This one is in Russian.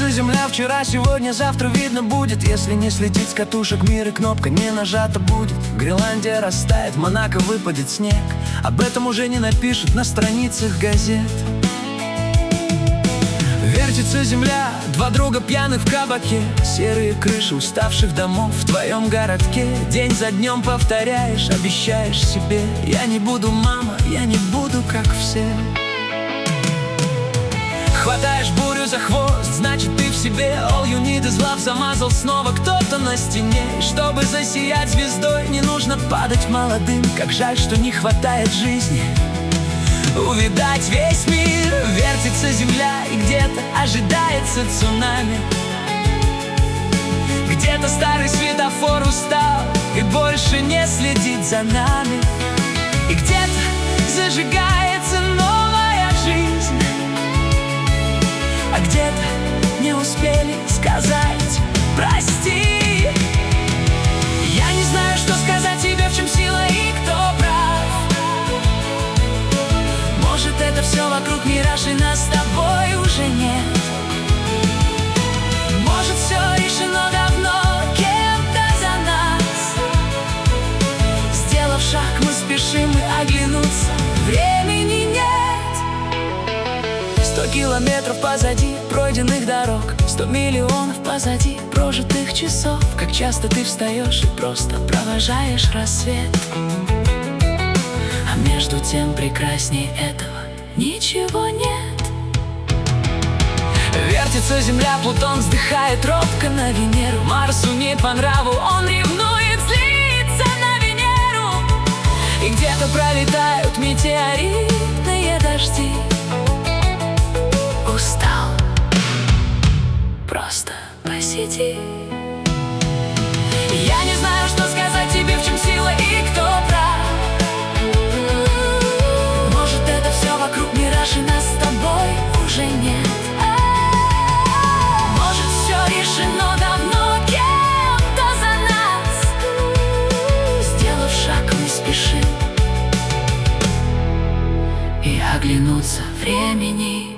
Вертится земля, вчера, сегодня, завтра видно будет. Если не слетит с катушек мир и кнопка не нажата будет. Гренландия растает, в Монако выпадет снег. Об этом уже не напишут на страницах газет. Вертится земля, два друга пьяных в кабаке. Серые крыши уставших домов в твоем городке. День за днем повторяешь, обещаешь себе: я не буду, мама, я не буду, как все. Хватаешь бурю за хвост, значит ты в себе. All you need is love, замазал снова кто-то на стене. И чтобы засиять звездой, не нужно падать молодым. Как жаль, что не хватает жизни увидать весь мир. Вертится земля, и где-то ожидается цунами. Где-то старый светофор устал и больше не следит за нами. И где-то зажигается новая жизнь, а где-то не успели сказать прости. Я не знаю, что сказать тебе, в чем сила и кто прав. Может, это все вокруг мираж, и нас с тобой уже нет. Может, все решено давно кем-то за нас. Сделав шаг, мы спешим и оглянуться времени нет. 100 километров позади пройденных дорог, 100 миллионов позади прожитых часов. Как часто ты встаешь и просто провожаешь рассвет, а между тем прекрасней этого ничего нет. Вертится земля, Плутон вздыхает робко на Венеру. Марсу не по нраву, он ревнует, злится на Венеру. И где-то пролетают метеоритные дожди. Устал, просто посиди. Я не знаю, что сказать тебе, в чем сила и кто прав. Может, это все вокруг мираж, и нас с тобой уже нет. Может, все решено давно кем-то за нас. Сделав шаг, мы спешим и оглянуться времени